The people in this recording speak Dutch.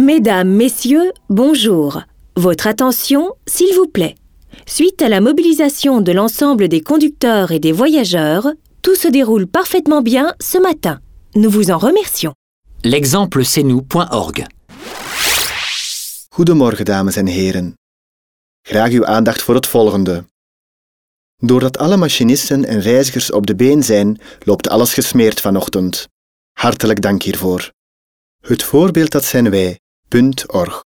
Mesdames, Messieurs, bonjour. Votre attention, s'il vous plaît. Suite à la mobilisation de l'ensemble des conducteurs et des voyageurs, tout se déroule parfaitement bien ce matin. Nous vous en remercions. L'exemple c'est nous.org. Goedemorgen, dames en heren. Graag uw aandacht voor het volgende. Doordat alle machinisten en reizigers op de been zijn, loopt alles gesmeerd vanochtend. Hartelijk dank hiervoor. Het voorbeeld dat zijn wij. .org.